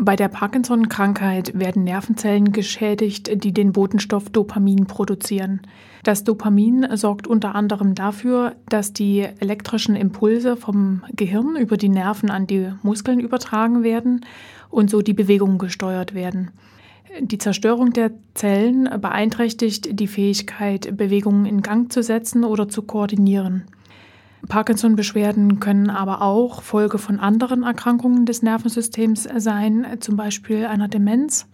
Bei der Parkinson-Krankheit werden Nervenzellen geschädigt, die den Botenstoff Dopamin produzieren. Das Dopamin sorgt unter anderem dafür, dass die elektrischen Impulse vom Gehirn über die Nerven an die Muskeln übertragen werden und so die Bewegungen gesteuert werden. Die Zerstörung der Zellen beeinträchtigt die Fähigkeit, Bewegungen in Gang zu setzen oder zu koordinieren. Parkinson-Beschwerden können aber auch Folge von anderen Erkrankungen des Nervensystems sein, zum Beispiel einer Demenz.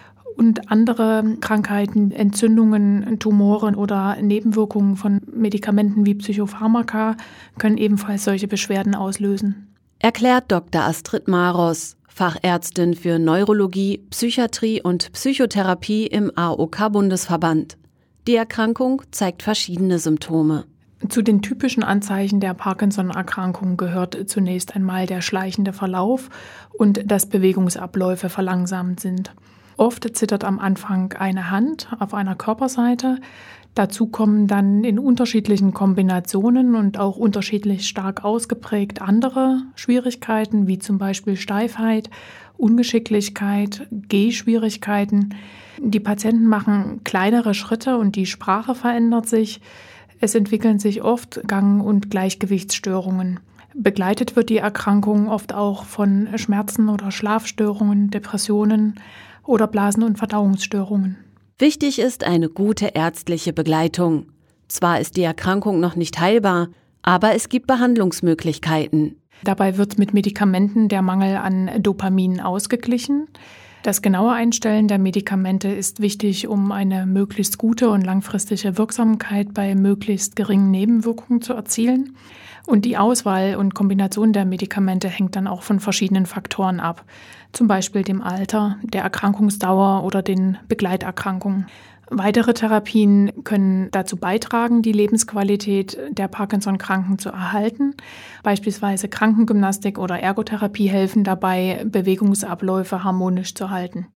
Und andere Krankheiten, Entzündungen, Tumoren oder Nebenwirkungen von Medikamenten wie Psychopharmaka können ebenfalls solche Beschwerden auslösen. Erklärt Dr. Astrid Maros, Fachärztin für Neurologie, Psychiatrie und Psychotherapie im AOK-Bundesverband. Die Erkrankung zeigt verschiedene Symptome. Zu den typischen Anzeichen der Parkinson-Erkrankung gehört zunächst einmal der schleichende Verlauf und dass Bewegungsabläufe verlangsamt sind. Oft zittert am Anfang eine Hand auf einer Körperseite. Dazu kommen dann in unterschiedlichen Kombinationen und auch unterschiedlich stark ausgeprägt andere Schwierigkeiten, wie zum Beispiel Steifheit, Ungeschicklichkeit, Gehschwierigkeiten. Die Patienten machen kleinere Schritte und die Sprache verändert sich. Es entwickeln sich oft Gang- und Gleichgewichtsstörungen. Begleitet wird die Erkrankung oft auch von Schmerzen oder Schlafstörungen, Depressionen oder Blasen- und Verdauungsstörungen. Wichtig ist eine gute ärztliche Begleitung. Zwar ist die Erkrankung noch nicht heilbar, aber es gibt Behandlungsmöglichkeiten. Dabei wird mit Medikamenten der Mangel an Dopamin ausgeglichen. Das genaue Einstellen der Medikamente ist wichtig, um eine möglichst gute und langfristige Wirksamkeit bei möglichst geringen Nebenwirkungen zu erzielen. Und die Auswahl und Kombination der Medikamente hängt dann auch von verschiedenen Faktoren ab, zum Beispiel dem Alter, der Erkrankungsdauer oder den Begleiterkrankungen. Weitere Therapien können dazu beitragen, die Lebensqualität der Parkinson-Kranken zu erhalten. Beispielsweise Krankengymnastik oder Ergotherapie helfen dabei, Bewegungsabläufe harmonisch zu halten.